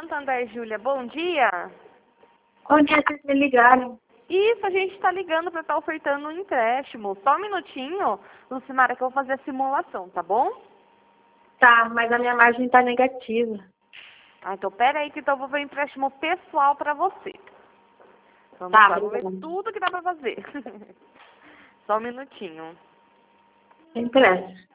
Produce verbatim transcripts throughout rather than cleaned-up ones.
Santander, Júlia, bom dia. Bom dia, vocês me ligaram. Isso, a gente está ligando para estar ofertando um empréstimo. Só um minutinho, Lucimara, que eu vou fazer a simulação, tá bom? Tá, mas a minha margem tá negativa. Ah, então pera aí que então eu vou ver um empréstimo pessoal para você. Vamos Tá, lá, vou ver obrigada. tudo que dá para fazer. Só um minutinho. Tem pressa.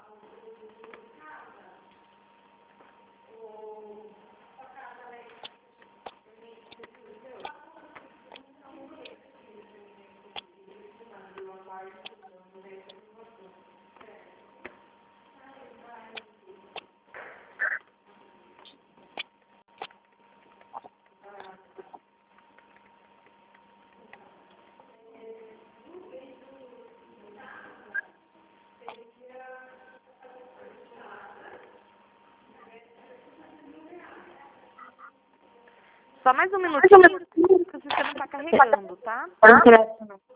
Só mais um minutinho, que o sistema está carregando, tá? Tem pressa, não.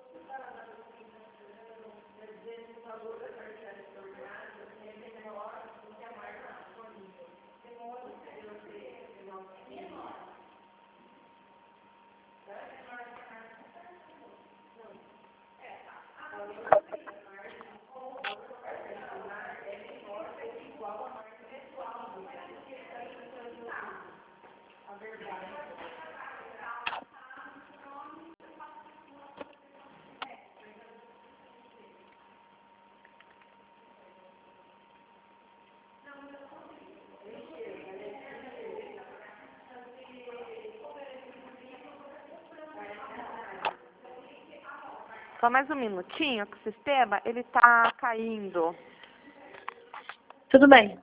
Só mais um minutinho, que o sistema, ele tá caindo. Tudo bem.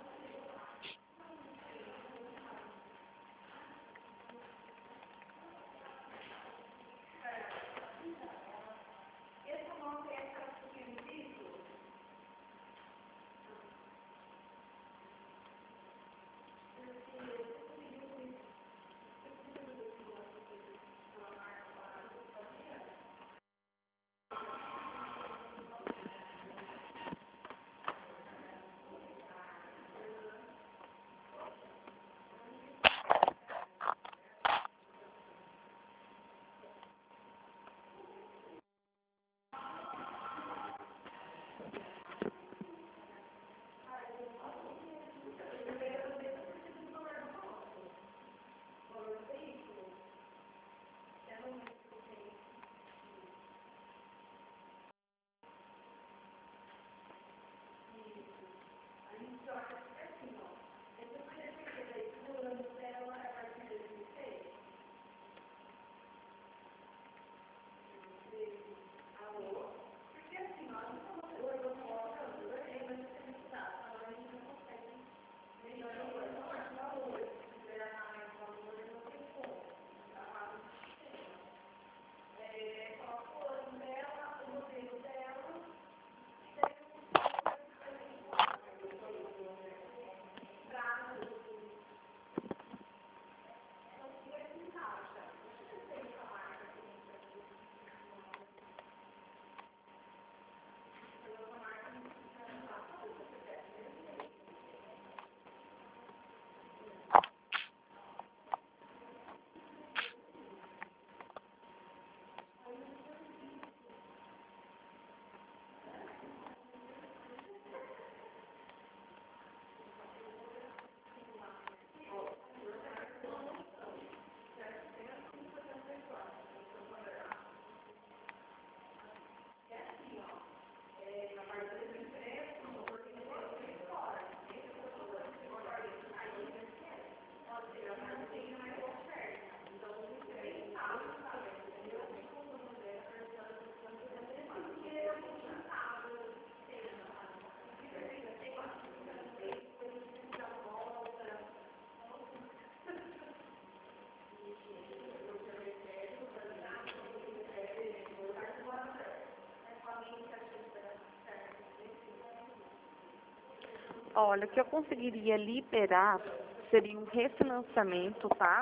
Olha, o que eu conseguiria liberar seria um refinanciamento, tá?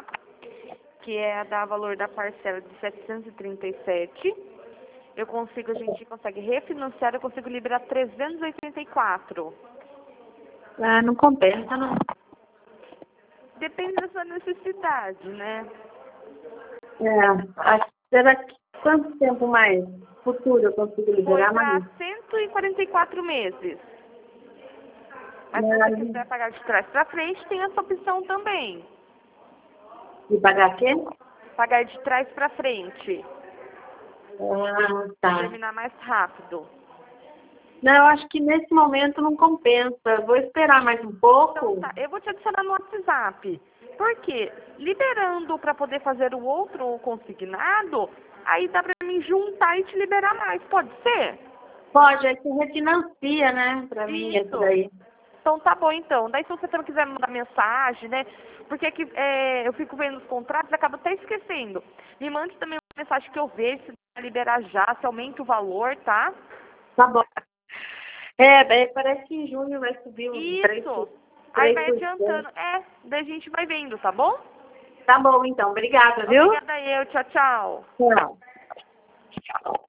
Que é dar valor da parcela de setecentos e trinta e sete. Eu consigo, a gente consegue refinanciar, eu consigo liberar trezentos e oitenta e quatro. Ah, não compensa, não. Depende da sua necessidade, né? É, acho- será que quanto tempo mais futuro eu consigo Foi liberar para mais? cento e quarenta e quatro meses. Mas se Mas, você quiser pagar de trás para frente, tem essa opção também. e pagar quê? Pagar de trás para frente. Ah, Para tá. terminar mais rápido. Não, eu acho que nesse momento não compensa. Eu vou esperar mais um pouco. Então tá, eu vou te adicionar no WhatsApp. Por quê? Liberando para poder fazer o outro consignado, aí dá para mim juntar e te liberar mais. Pode ser? Pode, aí você refinancia, né, pra mim, Isso. isso daí. Então tá bom então. Daí se você não quiser me mandar mensagem, né? Porque aqui é, eu fico vendo os contratos e acabo até esquecendo. Me mande também uma mensagem que eu vejo se vai liberar já, se aumenta o valor, tá? Tá bom. É, é, parece que em junho vai subir uns três Isso. por Aí três vai por cento. adiantando. É, daí a gente vai vendo, tá bom? Tá bom, então. Obrigada, viu? Obrigada eu. Tchau, tchau. Tchau.